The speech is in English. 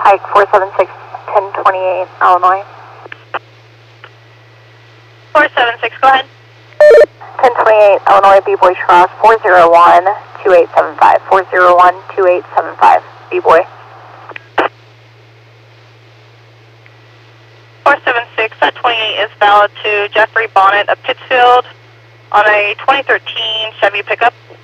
Pike 476 1028 Illinois. 476, go ahead. 1028 Illinois B-Boy Cross 401 2875. 401 2875. B-Boy. 476, that 28 is valid to Jeffrey Bonnet of Pittsfield on a 2013 Chevy pickup.